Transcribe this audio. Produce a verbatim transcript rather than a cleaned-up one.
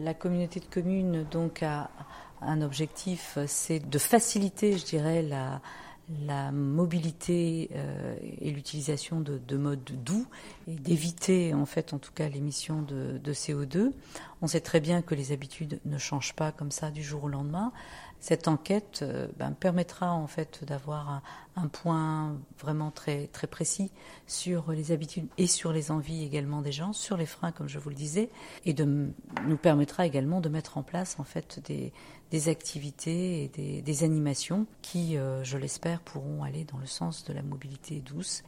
La communauté de communes donc a un objectif, c'est de faciliter, je dirais, la, la mobilité euh, et l'utilisation de, de modes doux et d'éviter en fait en tout cas l'émission de, de C O deux. On sait très bien que les habitudes ne changent pas comme ça du jour au lendemain. Cette enquête euh, ben, permettra en fait d'avoir un, un point vraiment très, très précis sur les habitudes et sur les envies également des gens, sur les freins comme je vous le disais, et de, nous permettra également de mettre en place en fait des, des activités et des, des animations qui, euh, je l'espère, pourront aller dans le sens de la mobilité douce